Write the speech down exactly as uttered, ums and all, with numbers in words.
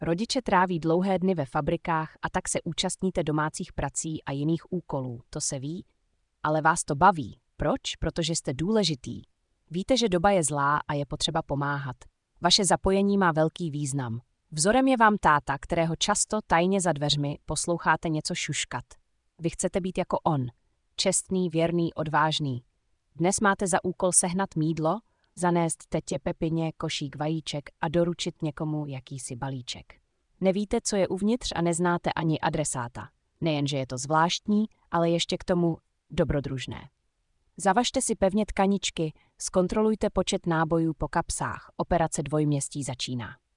Rodiče tráví dlouhé dny ve fabrikách a tak se účastníte domácích prací a jiných úkolů, to se ví, ale vás to baví. Proč? Protože jste důležitý. Víte, že doba je zlá a je potřeba pomáhat. Vaše zapojení má velký význam. Vzorem je vám táta, kterého často tajně za dveřmi posloucháte něco šuškat. Vy chcete být jako on. Čestný, věrný, odvážný. Dnes máte za úkol sehnat mýdlo, zanést tetě Pepině košík vajíček a doručit někomu jakýsi balíček. Nevíte, co je uvnitř a neznáte ani adresáta. Nejenže je to zvláštní, ale ještě k tomu dobrodružné. Zavažte si pevně tkaničky, zkontrolujte počet nábojů po kapsách, operace dvojměstí začíná.